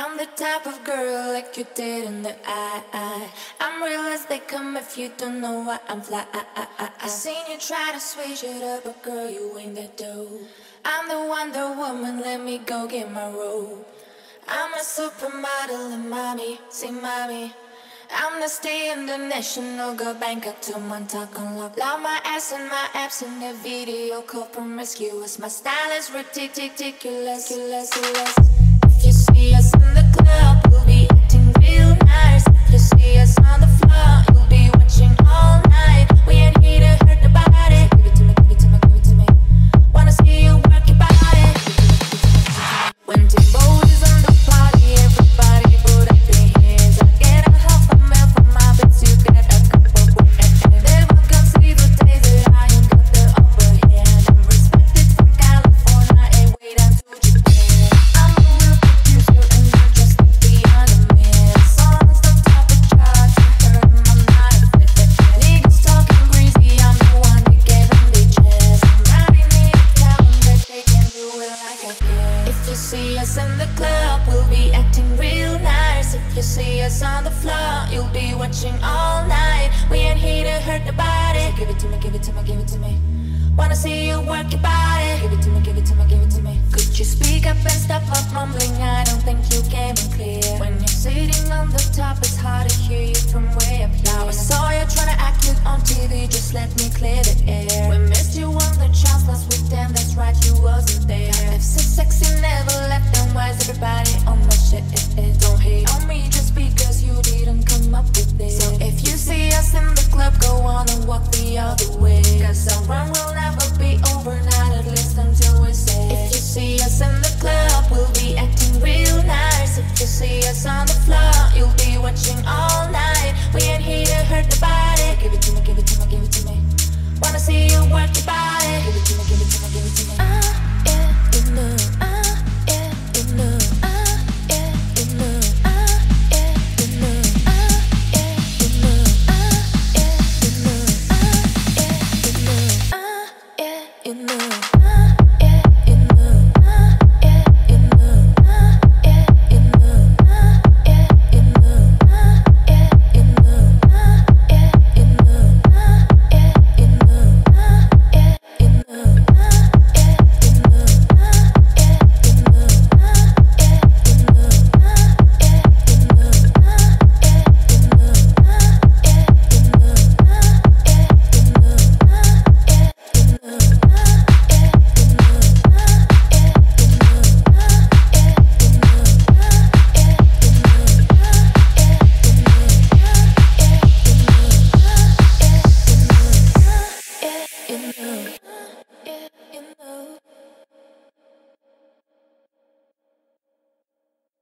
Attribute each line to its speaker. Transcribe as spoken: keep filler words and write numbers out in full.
Speaker 1: the type of girl like you did in the eye. I'm real as they come if you don't know why I'm fly. I seen you try to switch it up, but girl, you ain't that dope. I'm the Wonder Woman, let me go get my robe. I'm a supermodel and mommy, say mommy. I'm the stay international girl, Bangkok to Montauk unlock. Love my ass and my abs in the video call promiscuous. My style is ridiculous, ridiculous. If you see us in the club, we'll be acting real nice. If you see us on the floor, you'll be watching all night. We ain't here to hurt nobody. Give it to me, give it to me, give it to me. Wanna see you work your body. When Timbo is on the party, everybody put up their hands. I get a half a mil from my bits, you get a couple grand. Never come see the days that I ain't got the upper hand. I'm respected from California, ain't way down to Japan. I'm a real producer and you're just like the other man. Songs don't top the charts, you heard 'em, I'm not a fit. Niggas talking greasy, I'm the one that gave them the chance. Somebody need to tell them that they can do it like I can. If you see us in the club, we'll be acting real nice. If you see us on the floor, you'll be watching all night. We ain't here to hurt nobody. So give it to me, give it to me, give it to me. Wanna see you work your body. Give it to me, give it to me, give it to me. Could you speak up and stop up mumbling?